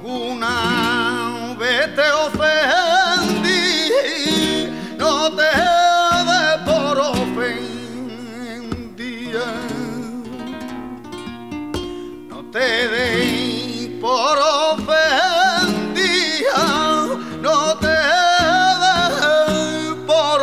alguna vez te ofendí, no te dé por ofendida, no te dé por ofendida, no te dé por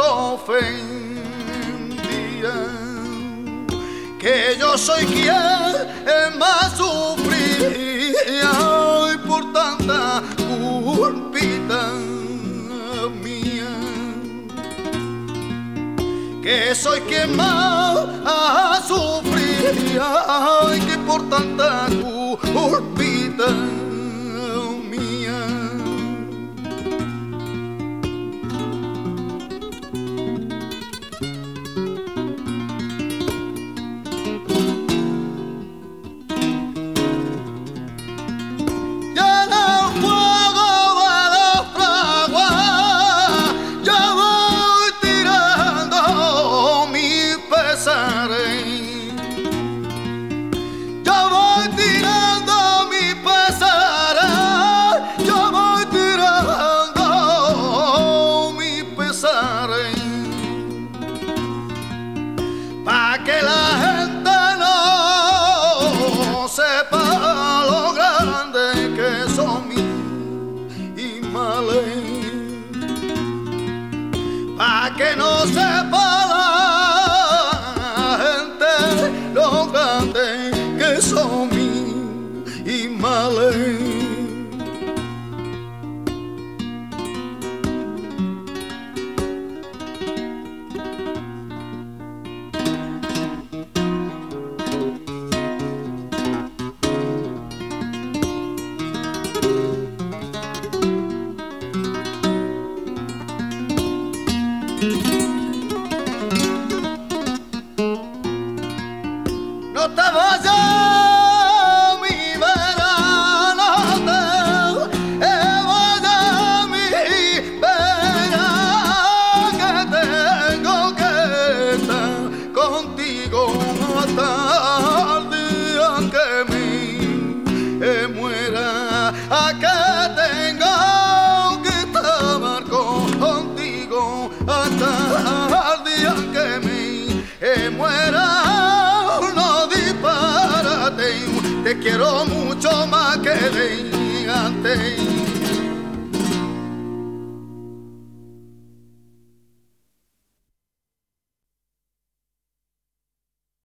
ofendida, que yo soy quien más sufría por tanta culpita mía, que soy quien más sufría que por tanta culpita mía. Pa' que la gente no sepa lo grande que son mis males, pa' que no sepa la gente lo grande que son mis males. No te vayas, mi verano, no te vayas, mi verano, que tengo que estar contigo hasta el día que me muera, a que tengo que estar contigo hasta el día que me muera. Te quiero mucho más que de antes.